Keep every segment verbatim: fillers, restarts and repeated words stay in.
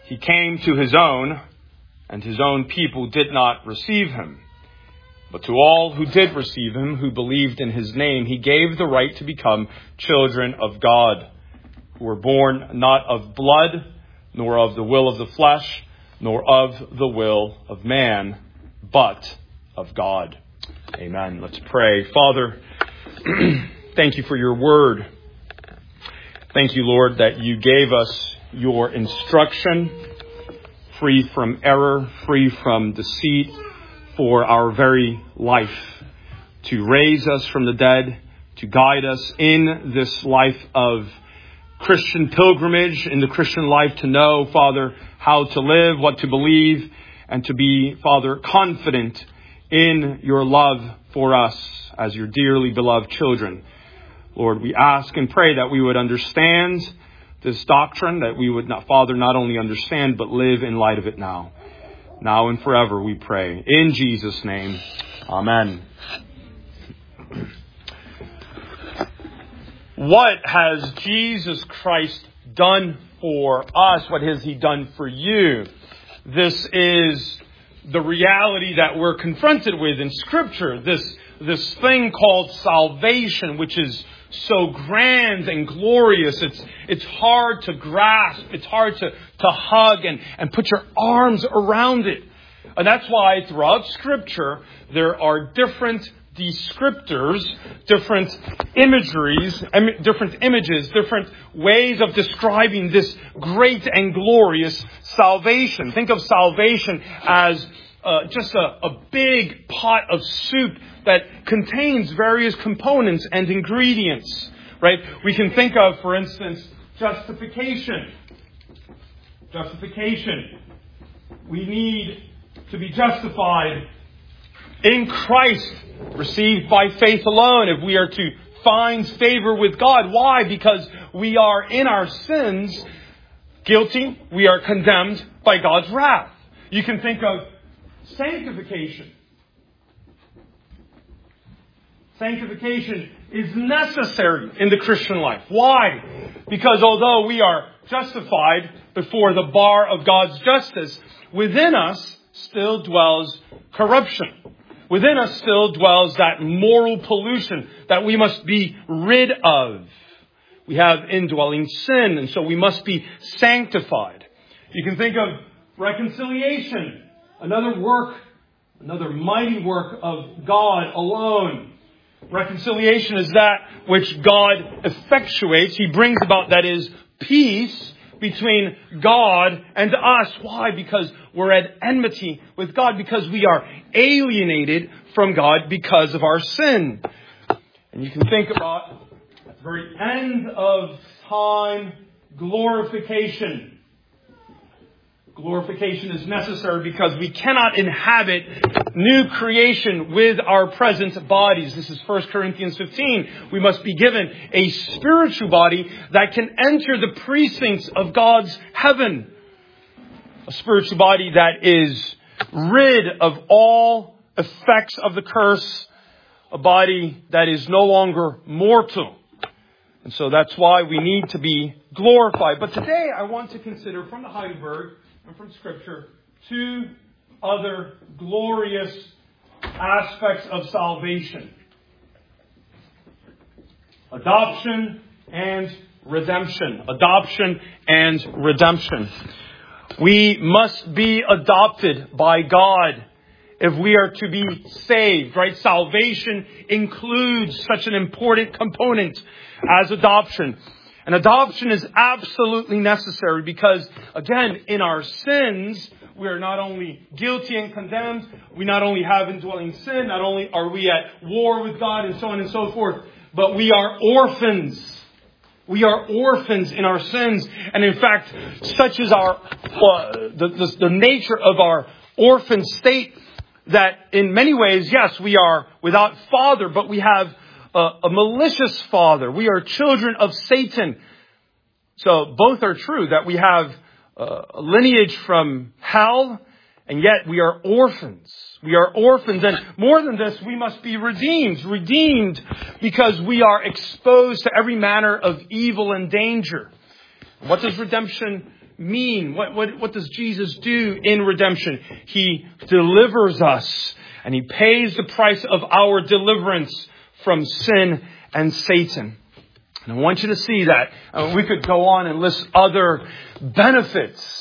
He came to his own, and his own people did not receive him. But to all who did receive him, who believed in his name, he gave the right to become children of God, who were born not of blood, nor of the will of the flesh, nor of the will of man, but of God. Amen. Let's pray. Father, thank you for your word. Thank you, Lord, that you gave us your instruction, free from error, free from deceit, for our very life, to raise us from the dead, to guide us in this life of Christian pilgrimage, in the Christian life, to know, Father, how to live, what to believe, and to be, Father, confident in your love for us as your dearly beloved children. Lord, we ask and pray that we would understand this doctrine, that we would, not, Father, not only understand, but live in light of it now. Now and forever, we pray. In Jesus' name, amen. What has Jesus Christ done for us? What has he done for you? This is the reality that we're confronted with in Scripture. This, this thing called salvation, which is so grand and glorious. It's, it's hard to grasp. It's hard to, to hug and, and put your arms around it. And that's why throughout Scripture, there are different descriptors, different imageries, different images, different ways of describing this great and glorious salvation. Think of salvation as uh, just a, a big pot of soup that contains various components and ingredients, right? We can think of, for instance, justification. Justification. We need to be justified in Christ, received by faith alone, if we are to find favor with God. Why? Because we are in our sins guilty. We are condemned by God's wrath. You can think of sanctification. Sanctification is necessary in the Christian life. Why? Because although we are justified before the bar of God's justice, within us still dwells corruption. Within us still dwells that moral pollution that we must be rid of. We have indwelling sin, and so we must be sanctified. You can think of reconciliation, another work, another mighty work of God alone. Reconciliation is that which God effectuates. He brings about, that is, peace between God and us. Why? Because we're at enmity with God, because we are alienated from God because of our sin. And you can think about, at the very end of time, glorification. Glorification is necessary because we cannot inhabit new creation with our present bodies. This is First Corinthians fifteen. We must be given a spiritual body that can enter the precincts of God's heaven. A spiritual body that is rid of all effects of the curse. A body that is no longer mortal. And so that's why we need to be glorified. But today I want to consider from the Heidelberg and from Scripture two other glorious aspects of salvation. Adoption and redemption. Adoption and redemption. We must be adopted by God if we are to be saved, right? Salvation includes such an important component as adoption. And adoption is absolutely necessary because, again, in our sins, we are not only guilty and condemned, we not only have indwelling sin, not only are we at war with God and so on and so forth, but we are orphans. We are orphans in our sins. And in fact, such is our uh, the, the, the nature of our orphan state that in many ways, yes, we are without father, but we have a, a malicious father. We are children of Satan. So both are true, that we have uh, a lineage from hell, and yet we are orphans. We are orphans. And more than this, we must be redeemed. Redeemed because we are exposed to every manner of evil and danger. What does redemption mean? What, what, what does Jesus do in redemption? He delivers us, and He pays the price of our deliverance from sin and Satan. And I want you to see that. Uh, we could go on and list other benefits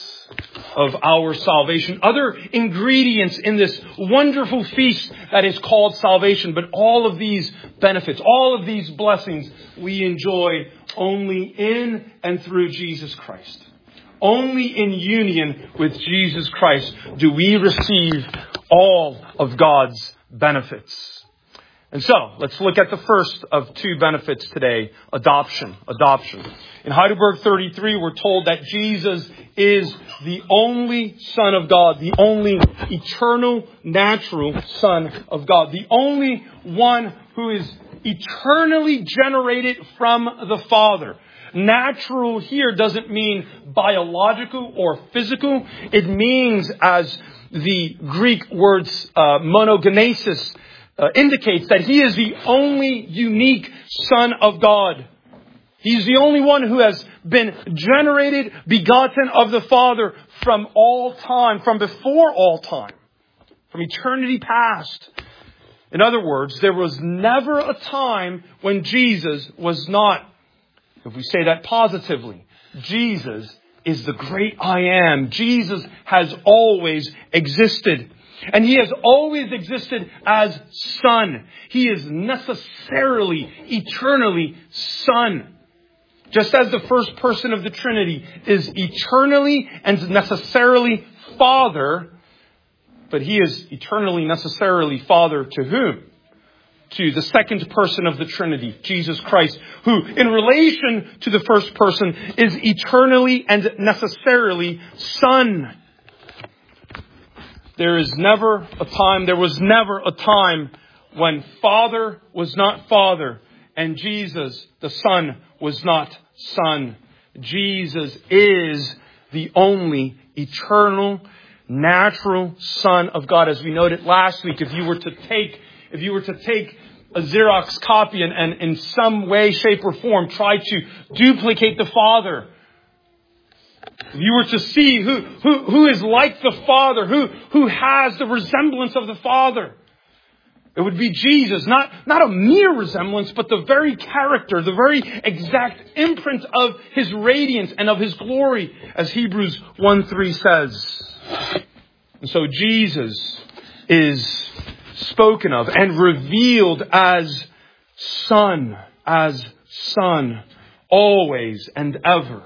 of our salvation, other ingredients in this wonderful feast that is called salvation. But all of these benefits, all of these blessings, we enjoy only in and through Jesus Christ. Only in union with Jesus Christ do we receive all of God's benefits. And so, let's look at the first of two benefits today, adoption. Adoption. In Heidelberg thirty-three, we're told that Jesus is the only Son of God, the only eternal, natural Son of God, the only one who is eternally generated from the Father. Natural here doesn't mean biological or physical. It means, as the Greek words uh, monogenesis Uh, indicates, that He is the only unique Son of God. He's the only one who has been generated, begotten of the Father from all time, from before all time, from eternity past. In other words, there was never a time when Jesus was not, if we say that positively, Jesus is the great I am. Jesus has always existed. And He has always existed as Son. He is necessarily, eternally Son. Just as the first person of the Trinity is eternally and necessarily Father, but He is eternally, necessarily Father to whom? To the second person of the Trinity, Jesus Christ, who in relation to the first person is eternally and necessarily Son. There is never a time, there was never a time when Father was not Father and Jesus, the Son, was not Son. Jesus is the only eternal, natural Son of God. As we noted last week, if you were to take, if you were to take a Xerox copy and, and in some way, shape, or form try to duplicate the Father, if you were to see who, who, who is like the Father, who, who has the resemblance of the Father, it would be Jesus. Not, not a mere resemblance, but the very character, the very exact imprint of His radiance and of His glory, as Hebrews one three says. And so Jesus is spoken of and revealed as Son, as Son, always and ever.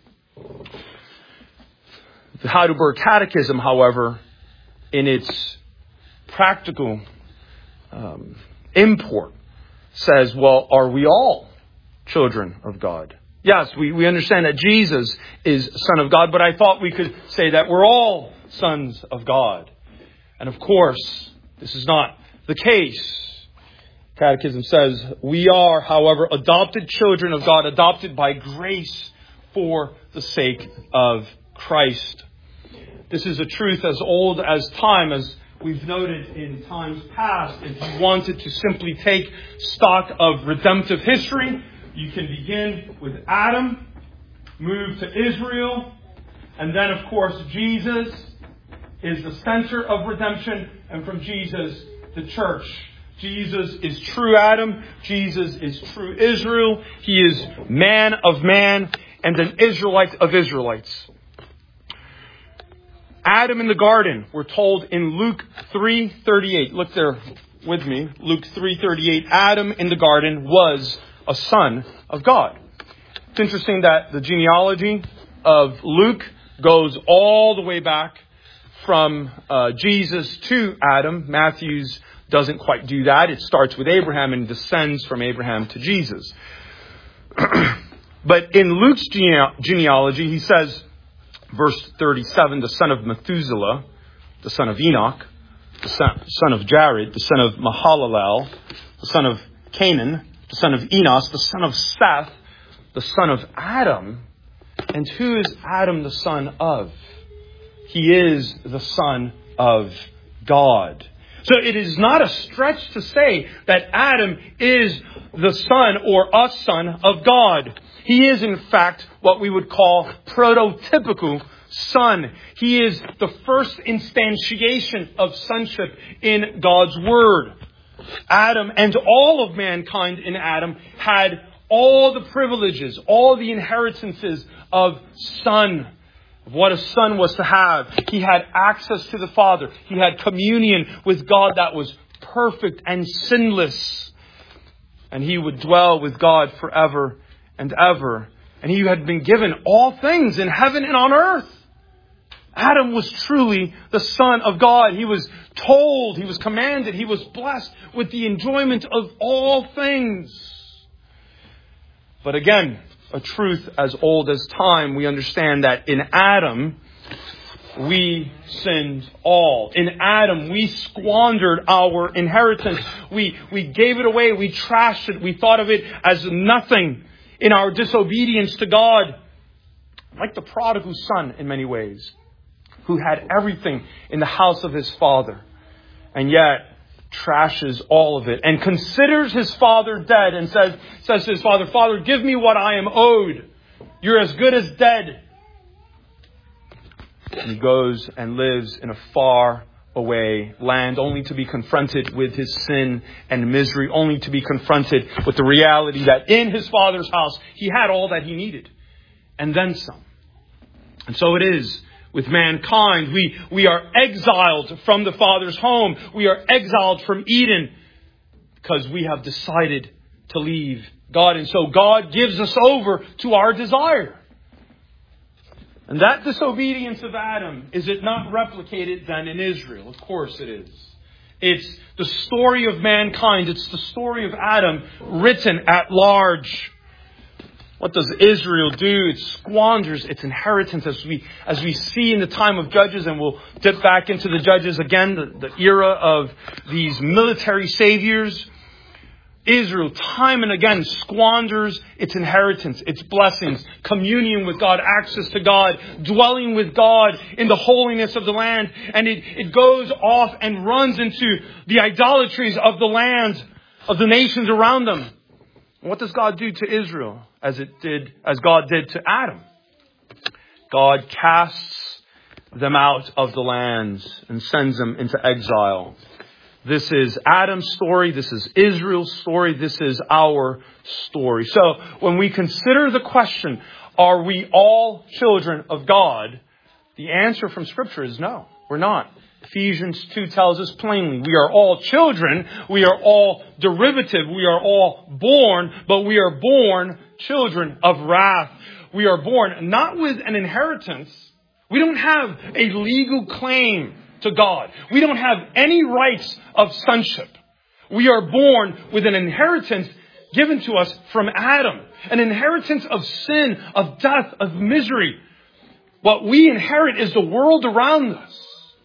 The Heidelberg Catechism, however, in its practical um, import, says, well, are we all children of God? Yes, we, we understand that Jesus is Son of God, but I thought we could say that we're all sons of God. And of course, this is not the case. Catechism says, we are, however, adopted children of God, adopted by grace for the sake of Christ. This is a truth as old as time, as we've noted in times past. If you wanted to simply take stock of redemptive history, you can begin with Adam, move to Israel, and then, of course, Jesus is the center of redemption, and from Jesus, the church. Jesus is true Adam. Jesus is true Israel. He is man of man and an Israelite of Israelites. Adam in the garden, we're told in Luke three thirty-eight. Look there with me. Luke three thirty-eight. Adam in the garden was a son of God. It's interesting that the genealogy of Luke goes all the way back from uh, Jesus to Adam. Matthew's doesn't quite do that. It starts with Abraham and descends from Abraham to Jesus. But in Luke's gene- genealogy, he says, verse thirty-seven, the son of Methuselah, the son of Enoch, the son, son of Jared, the son of Mahalalel, the son of Canaan, the son of Enos, the son of Seth, the son of Adam. And who is Adam the son of? He is the Son of God. So it is not a stretch to say that Adam is the son or a son of God. He is, in fact, what we would call prototypical son. He is the first instantiation of sonship in God's Word. Adam and all of mankind in Adam had all the privileges, all the inheritances of son, of what a son was to have. He had access to the Father. He had communion with God that was perfect and sinless. And he would dwell with God forever and ever. And he had been given all things in heaven and on earth. Adam was truly the Son of God. He was told, he was commanded, he was blessed with the enjoyment of all things. But again, a truth as old as time, we understand that in Adam, we sinned all. In Adam, we squandered our inheritance. We, we gave it away. We trashed it. We thought of it as nothing in our disobedience to God. Like the prodigal son in many ways, who had everything in the house of his father, and yet trashes all of it and considers his father dead and says, says to his father, Father, give me what I am owed. You're as good as dead. And he goes and lives in a far away land, only to be confronted with his sin and misery, only to be confronted with the reality that in his father's house, he had all that he needed, and then some. And so it is with mankind. We, we are exiled from the Father's home. We are exiled from Eden because we have decided to leave God. And so God gives us over to our desire. And that disobedience of Adam, is it not replicated then in Israel? Of course it is. It's the story of mankind. It's the story of Adam written at large. What does Israel do? It squanders its inheritance, as we as we see in the time of Judges, and we'll dip back into the Judges again, the, the era of these military saviors. Israel, time and again, squanders its inheritance, its blessings, communion with God, access to God, dwelling with God in the holiness of the land. And it, it goes off and runs into the idolatries of the land, of the nations around them. And what does God do to Israel as it did, as God did to Adam? God casts them out of the lands and sends them into exile. This is Adam's story. This is Israel's story. This is our story. So when we consider the question, are we all children of God? The answer from Scripture is no, we're not. Ephesians two tells us plainly, we are all children. We are all derivative. We are all born, but we are born children of wrath. We are born not with an inheritance. We don't have a legal claim to God. We don't have any rights of sonship. We are born with an inheritance given to us from Adam. An inheritance of sin, of death, of misery. What we inherit is the world around us.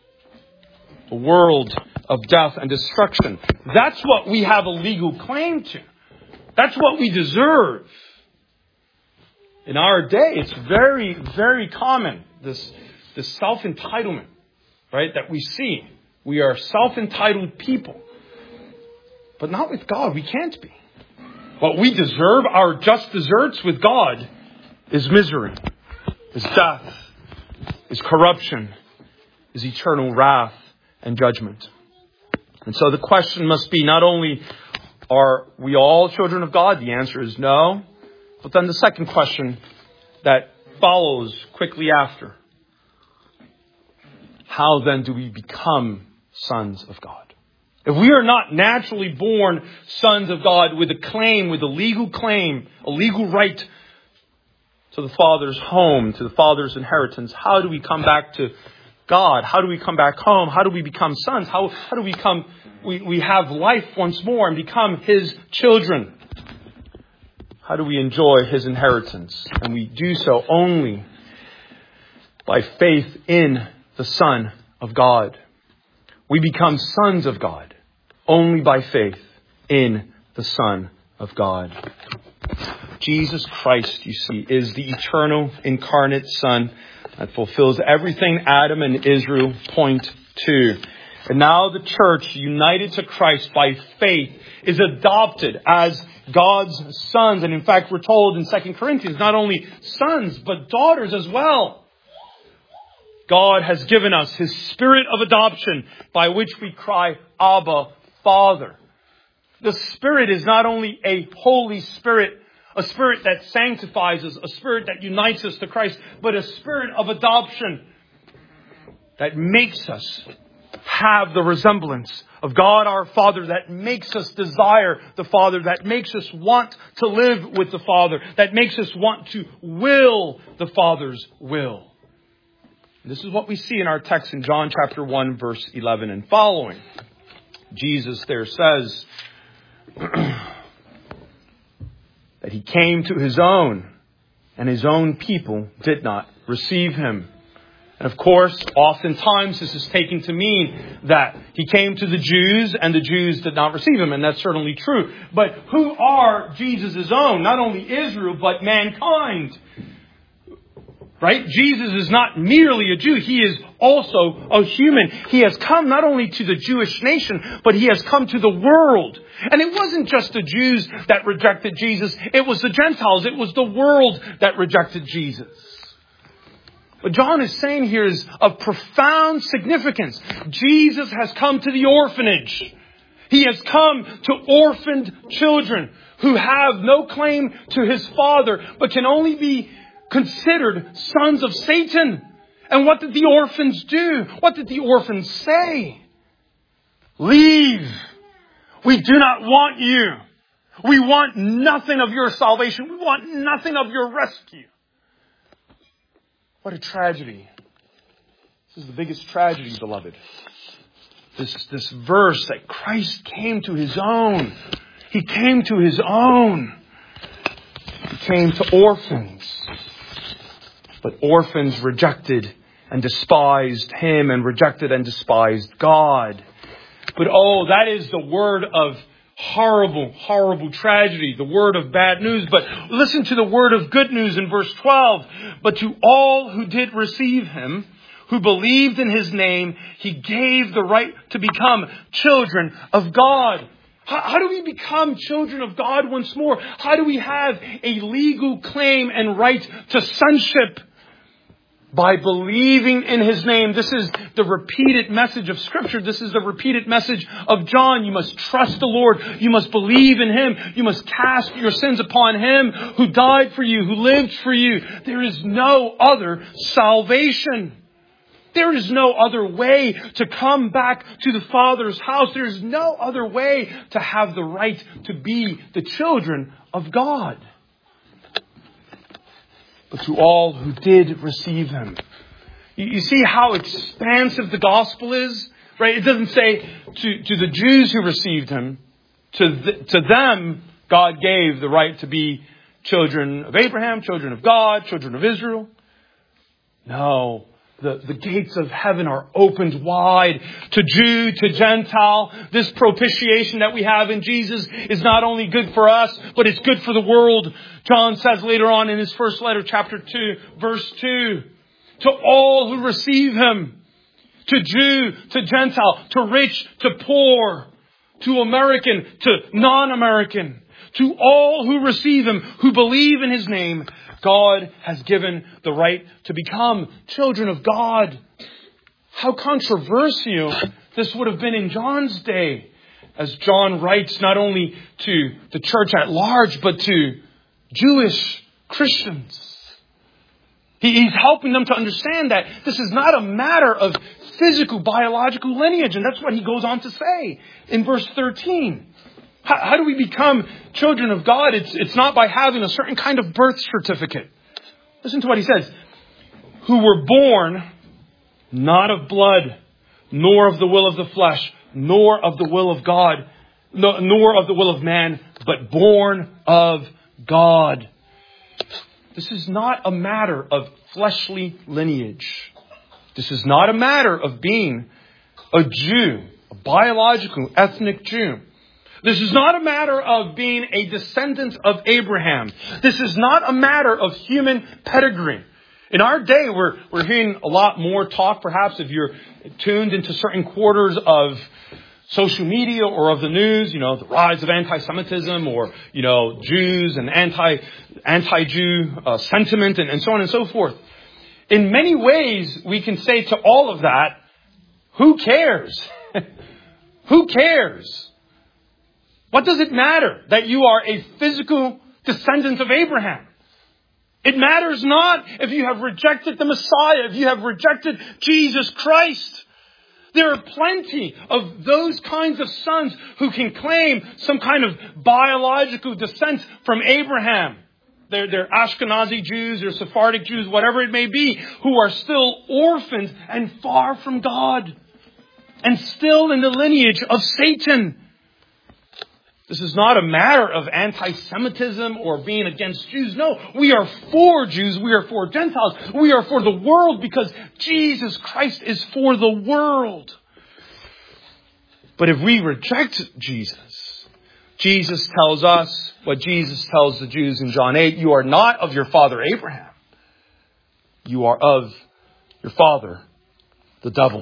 A world of death and destruction. That's what we have a legal claim to. That's what we deserve. In our day, it's very, very common, this, this self-entitlement. Right, that we see. We are self-entitled people. But not with God. We can't be. What we deserve, our just deserts with God, is misery, is death, is corruption, is eternal wrath and judgment. And so the question must be, not only are we all children of God? The answer is no. But then the second question that follows quickly after. How then do we become sons of God? If we are not naturally born sons of God with a claim, with a legal claim, a legal right to the Father's home, to the Father's inheritance, how do we come back to God? How do we come back home? How do we become sons? How, how do we come, we, we have life once more and become His children? How do we enjoy His inheritance? And we do so only by faith in the Son of God. We become sons of God only by faith in the Son of God. Jesus Christ, you see, is the eternal incarnate Son that fulfills everything Adam and Israel point to. And now the church, united to Christ by faith, is adopted as God's sons. And in fact, we're told in Second Corinthians, not only sons, but daughters as well. God has given us His Spirit of adoption by which we cry, Abba, Father. The Spirit is not only a Holy Spirit, a Spirit that sanctifies us, a Spirit that unites us to Christ, but a Spirit of adoption that makes us have the resemblance of God our Father, that makes us desire the Father, that makes us want to live with the Father, that makes us want to will the Father's will. This is what we see in our text in John chapter one, verse eleven and following. Jesus there says that He came to His own, and His own people did not receive Him. And of course, oftentimes this is taken to mean that He came to the Jews and the Jews did not receive Him. And that's certainly true. But who are Jesus' own? Not only Israel, but mankind. Right? Jesus is not merely a Jew. He is also a human. He has come not only to the Jewish nation, but He has come to the world. And it wasn't just the Jews that rejected Jesus. It was the Gentiles. It was the world that rejected Jesus. What John is saying here is of profound significance. Jesus has come to the orphanage. He has come to orphaned children who have no claim to His Father, but can only be considered sons of Satan. And what did the orphans do? What did the orphans say? Leave. We do not want you. We want nothing of your salvation. We want nothing of your rescue. What a tragedy. This is the biggest tragedy, beloved. This, this verse that Christ came to His own. He came to His own. He came to orphans. But orphans rejected and despised Him and rejected and despised God. But oh, that is the word of horrible, horrible tragedy, the word of bad news. But listen to the word of good news in verse twelve. But to all who did receive Him, who believed in His name, He gave the right to become children of God. How, how do we become children of God once more? How do we have a legal claim and right to sonship? By believing in His name. This is the repeated message of Scripture. This is the repeated message of John. You must trust the Lord. You must believe in Him. You must cast your sins upon Him who died for you, who lived for you. There is no other salvation. There is no other way to come back to the Father's house. There is no other way to have the right to be the children of God. But to all who did receive Him. You see how expansive the gospel is? Right? It doesn't say to, to the Jews who received Him. To, the, to them, God gave the right to be children of Abraham, children of God, children of Israel. No. The, the gates of heaven are opened wide to Jew, to Gentile. This propitiation that we have in Jesus is not only good for us, but it's good for the world. John says later on in his first letter, chapter two, verse two, to all who receive Him, to Jew, to Gentile, to rich, to poor, to American, to non-American, to all who receive Him, who believe in His name, God has given the right to become children of God. How controversial this would have been in John's day, as John writes not only to the church at large, but to Jewish Christians. He, he's helping them to understand that this is not a matter of physical, biological lineage. And that's what he goes on to say in verse thirteen. How, how do we become children of God? It's, it's not by having a certain kind of birth certificate. Listen to what he says. Who were born not of blood, nor of the will of the flesh, nor of the will of God, no, nor of the will of man, but born of God. This is not a matter of fleshly lineage. This is not a matter of being a Jew, a biological, ethnic Jew. This is not a matter of being a descendant of Abraham. This is not a matter of human pedigree. In our day, we're, we're hearing a lot more talk, perhaps, if you're tuned into certain quarters of social media or of the news, you know, the rise of anti-Semitism or, you know, Jews and anti, anti-Jew uh, sentiment and, and so on and so forth. In many ways, we can say to all of that, who cares? Who cares? What does it matter that you are a physical descendant of Abraham? It matters not if you have rejected the Messiah, if you have rejected Jesus Christ. There are plenty of those kinds of sons who can claim some kind of biological descent from Abraham. They're, they're Ashkenazi Jews, they're Sephardic Jews, whatever it may be, who are still orphans and far from God. And still in the lineage of Satan. This is not a matter of anti-Semitism or being against Jews. No, we are for Jews. We are for Gentiles. We are for the world because Jesus Christ is for the world. But if we reject Jesus, Jesus tells us what Jesus tells the Jews in John eight. You are not of your father Abraham. You are of your father, the devil.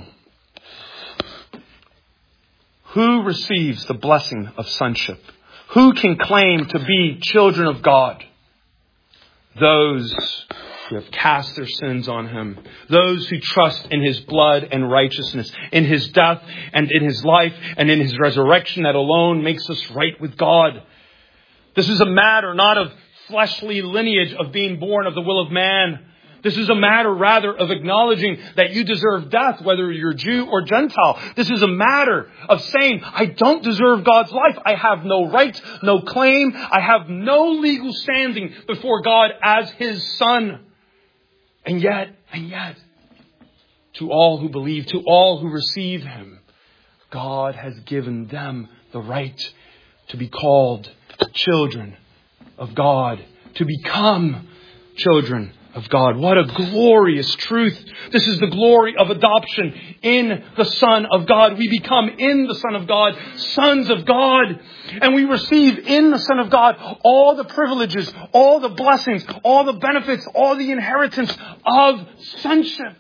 Who receives the blessing of sonship? Who can claim to be children of God? Those who have cast their sins on him. Those who trust in his blood and righteousness, in his death and in his life and in his resurrection that alone makes us right with God. This is a matter not of fleshly lineage of being born of the will of man. This is a matter rather of acknowledging that you deserve death, whether you're Jew or Gentile. This is a matter of saying, I don't deserve God's life. I have no right, no claim. I have no legal standing before God as his son. And yet, and yet, to all who believe, to all who receive him, God has given them the right to be called children of God, to become children of God. What a glorious truth. This is the glory of adoption in the Son of God. We become in the Son of God, sons of God. And we receive in the Son of God all the privileges, all the blessings, all the benefits, all the inheritance of sonship.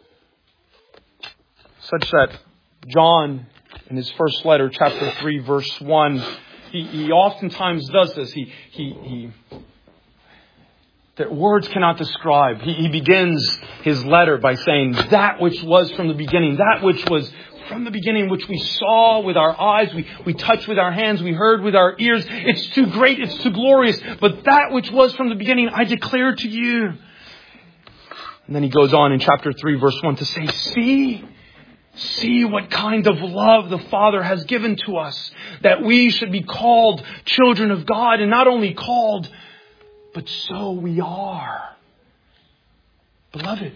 Such that John, in his first letter, chapter three, verse one, he, he oftentimes does this. He, he, he that words cannot describe. He, he begins his letter by saying that which was from the beginning, that which was from the beginning, which we saw with our eyes, we, we touched with our hands, we heard with our ears. It's too great, it's too glorious. But that which was from the beginning, I declare to you. And then he goes on in chapter three, verse one to say, see, see what kind of love the Father has given to us, that we should be called children of God, and not only called, but so we are. Beloved,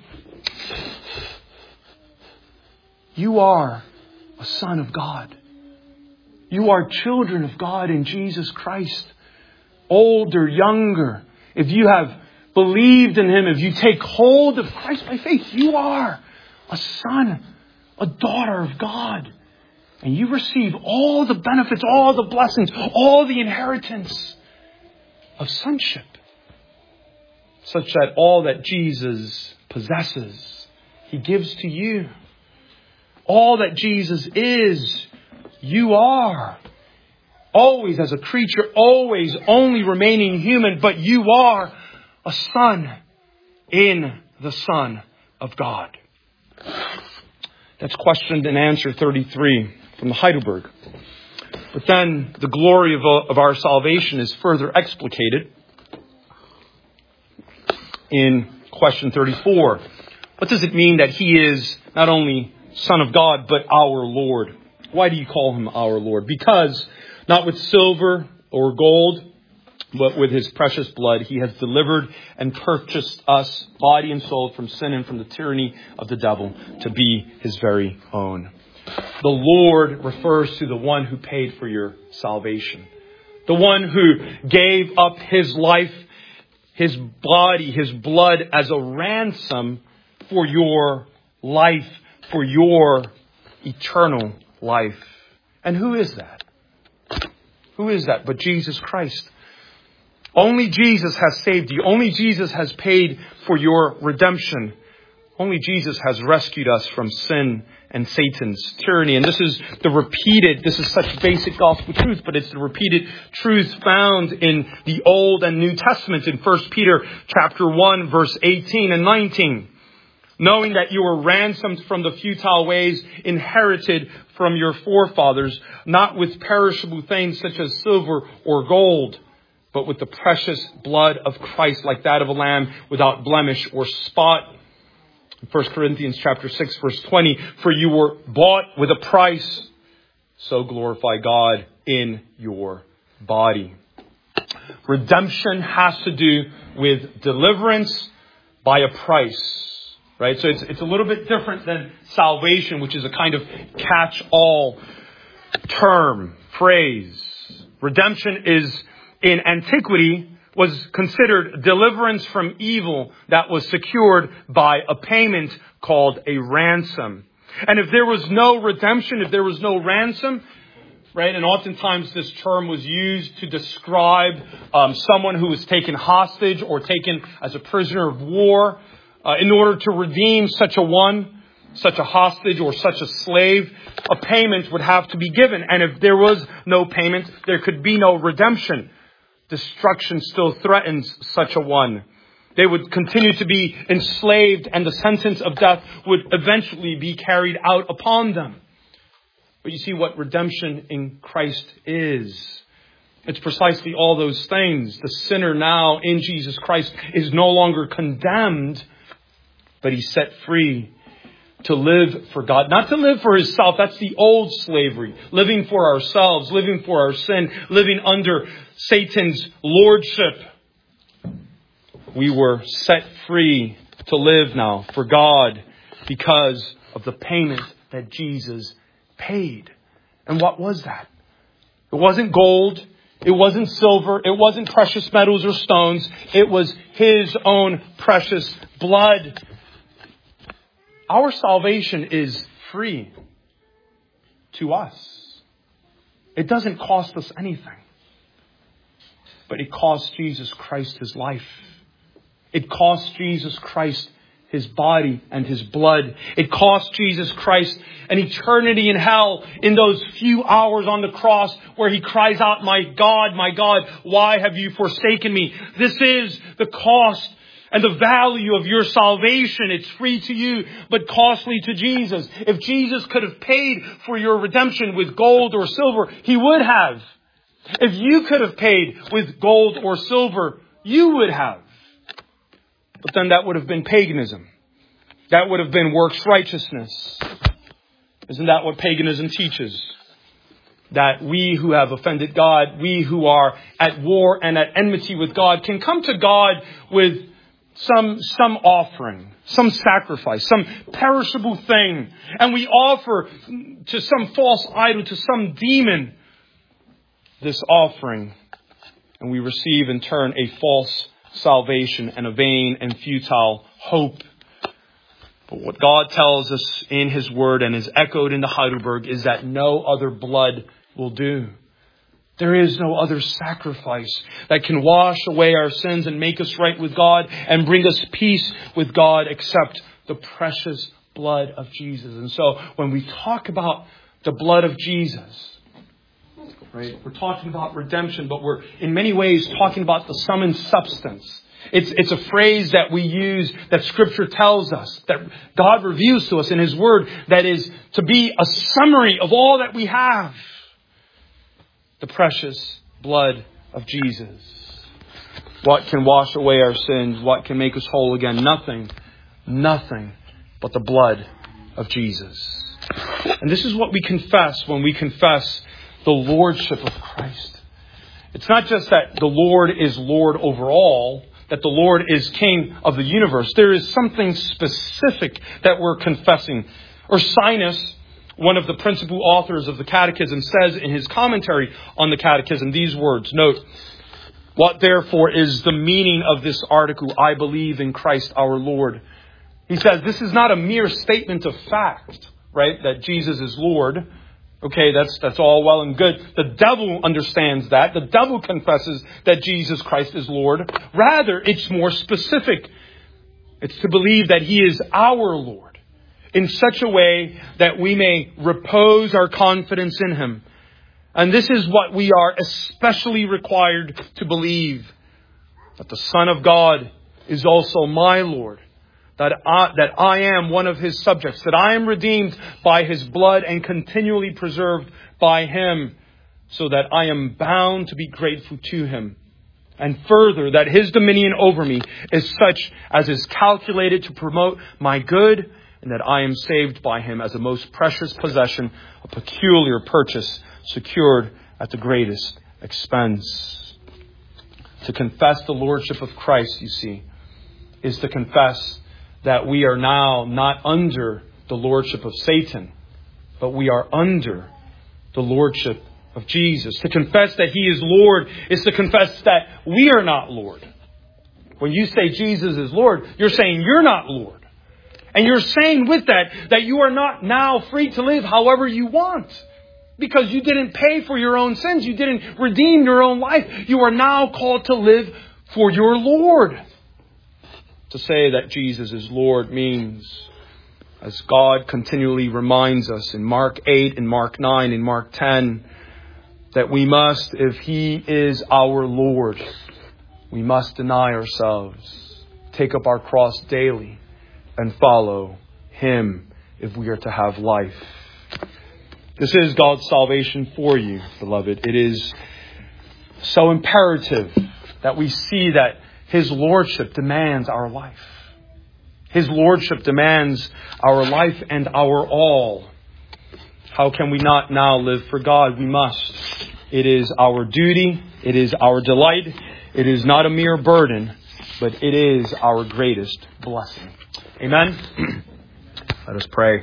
you are a son of God. You are children of God in Jesus Christ. Old or younger, if you have believed in him, if you take hold of Christ by faith, you are a son, a daughter of God. And you receive all the benefits, all the blessings, all the inheritance of sonship. Such that all that Jesus possesses, he gives to you. All that Jesus is, you are. Always as a creature, always only remaining human, but you are a son in the Son of God. That's question and answer thirty-three from the Heidelberg. But then the glory of, of our salvation is further explicated in question thirty-four. What does it mean that he is not only Son of God, but our Lord? Why do you call him our Lord? Because not with silver or gold, but with his precious blood, he has delivered and purchased us, body and soul, from sin and from the tyranny of the devil, to be his very own. The Lord refers to the one who paid for your salvation. The one who gave up his life, his body, his blood as a ransom for your life, for your eternal life. And who is that? Who is that but Jesus Christ? Only Jesus has saved you. Only Jesus has paid for your redemption. Only Jesus has rescued us from sin and Satan's tyranny. And this is the repeated, this is such basic gospel truth, but it's the repeated truth found in the Old and New Testaments in First Peter chapter one, verse eighteen and nineteen. Knowing that you were ransomed from the futile ways inherited from your forefathers, not with perishable things such as silver or gold, but with the precious blood of Christ, like that of a lamb without blemish or spot. First Corinthians chapter six, verse twenty, for you were bought with a price, so glorify God in your body. Redemption has to do with deliverance by a price, right? So it's, it's a little bit different than salvation, which is a kind of catch-all term, phrase. Redemption is, in antiquity, was considered deliverance from evil that was secured by a payment called a ransom. And if there was no redemption, if there was no ransom, right, and oftentimes this term was used to describe um, someone who was taken hostage or taken as a prisoner of war, uh, in order to redeem such a one, such a hostage or such a slave, a payment would have to be given. And if there was no payment, there could be no redemption. Destruction still threatens such a one. They would continue to be enslaved, and the sentence of death would eventually be carried out upon them. But you see what redemption in Christ is. It's precisely all those things. The sinner now in Jesus Christ is no longer condemned, but he's set free to live for God, not to live for himself. That's the old slavery. Living for ourselves, living for our sin, living under Satan's lordship. We were set free to live now for God because of the payment that Jesus paid. And what was that? It wasn't gold. It wasn't silver. It wasn't precious metals or stones. It was his own precious blood. Our salvation is free to us. It doesn't cost us anything. But it cost Jesus Christ his life. It cost Jesus Christ his body and his blood. It cost Jesus Christ an eternity in hell in those few hours on the cross where he cries out, my God, my God, why have you forsaken me? This is the cost and the value of your salvation. It's free to you, but costly to Jesus. If Jesus could have paid for your redemption with gold or silver, he would have. If you could have paid with gold or silver, you would have. But then that would have been paganism. That would have been works righteousness. Isn't that what paganism teaches? That we who have offended God, we who are at war and at enmity with God, can come to God with some, some offering, some sacrifice, some perishable thing. And we offer to some false idol, to some demon, this offering. And we receive in turn a false salvation and a vain and futile hope. But what God tells us in his word and is echoed in the Heidelberg is that no other blood will do. There is no other sacrifice that can wash away our sins and make us right with God and bring us peace with God except the precious blood of Jesus. And so when we talk about the blood of Jesus, right, we're talking about redemption, but we're in many ways talking about the sum and substance. It's, it's a phrase that we use that Scripture tells us, that God reveals to us in his word, that is to be a summary of all that we have. The precious blood of Jesus. What can wash away our sins? What can make us whole again? Nothing. Nothing but the blood of Jesus. And this is what we confess when we confess the lordship of Christ. It's not just that the Lord is Lord over all, that the Lord is King of the universe. There is something specific that we're confessing. Ursinus, one of the principal authors of the Catechism, says in his commentary on the Catechism these words. Note, what therefore is the meaning of this article, I believe in Christ our Lord? He says this is not a mere statement of fact, right? That Jesus is Lord. Okay, that's that's all well and good. The devil understands that. The devil confesses that Jesus Christ is Lord. Rather, it's more specific. It's to believe that He is our Lord in such a way that we may repose our confidence in Him. And this is what we are especially required to believe, that the Son of God is also my Lord, that I, that I am one of His subjects, that I am redeemed by His blood and continually preserved by Him, so that I am bound to be grateful to Him. And further, that His dominion over me is such as is calculated to promote my good, and that I am saved by Him as a most precious possession, a peculiar purchase secured at the greatest expense. To confess the Lordship of Christ, you see, is to confess that we are now not under the Lordship of Satan, but we are under the Lordship of Jesus. To confess that He is Lord is to confess that we are not Lord. When you say Jesus is Lord, you're saying you're not Lord. And you're saying with that, that you are not now free to live however you want. Because you didn't pay for your own sins. You didn't redeem your own life. You are now called to live for your Lord. To say that Jesus is Lord means, as God continually reminds us in Mark eight, in Mark nine, in Mark ten, that we must, if He is our Lord, we must deny ourselves, take up our cross daily, and follow Him if we are to have life. This is God's salvation for you, beloved. It is so imperative that we see that His Lordship demands our life. His Lordship demands our life and our all. How can we not now live for God? We must. It is our duty. It is our delight. It is not a mere burden, but it is our greatest blessing. Amen? Let us pray.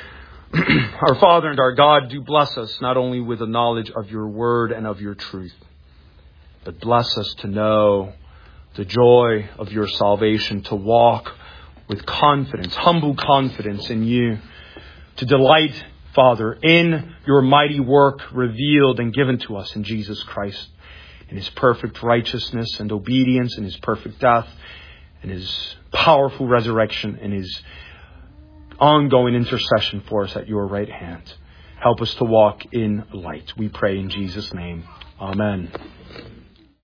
Our Father and our God, do bless us not only with the knowledge of your word and of your truth, but bless us to know the joy of your salvation, to walk with confidence, humble confidence in you, to delight, Father, in your mighty work revealed and given to us in Jesus Christ, in His perfect righteousness and obedience, in His perfect death, in His powerful resurrection, in His ongoing intercession for us at your right hand. Help us to walk in light. We pray in Jesus' name. Amen.